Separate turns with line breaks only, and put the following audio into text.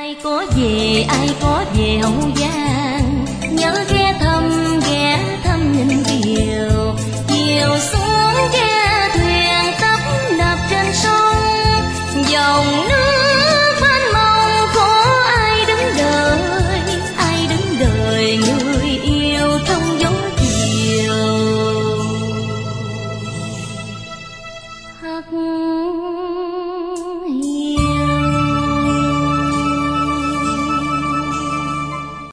ai có về Hậu Giang, nhớ ghé thăm nhìn kiều. Chiều xuống ghe thuyền tấp nập trên sông, dòng nước mênh mông có ai đứng đợi người yêu trong gió chiều.